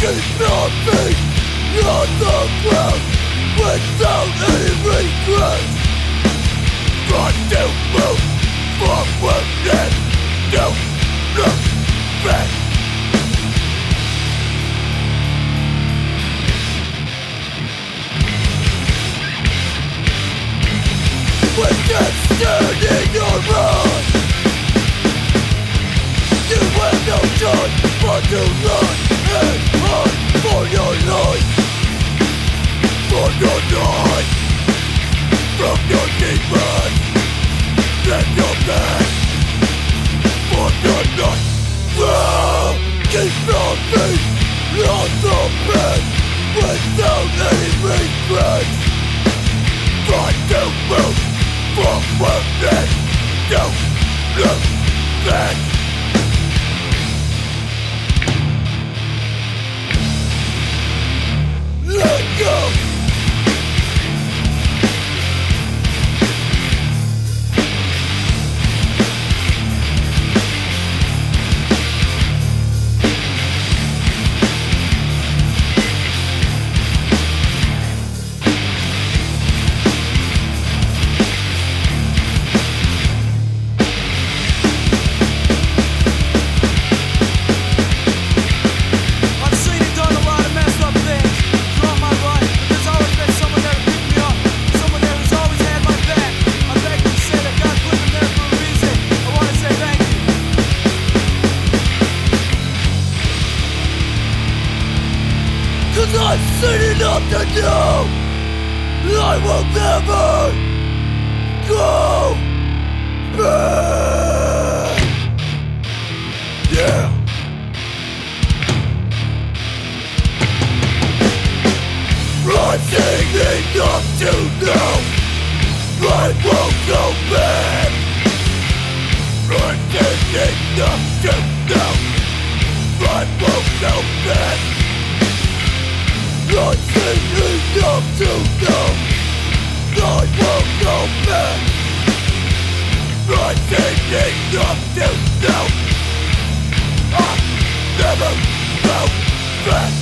keep your feet on the ground without any regrets. Try to move forward and don't look back. With destiny your run, you have no choice but to run and hunt for your life. For your life, from your demons and your past. For your life, keep your feet on the path without any regrets. Try to move forward and don't look back. Let go. I've seen enough to know I will never go back. Yeah. I've seen enough to know I won't go back. I've seen enough to know I won't go back. I've seen enough to know I won't go back. I've seen enough to know I'll never go back.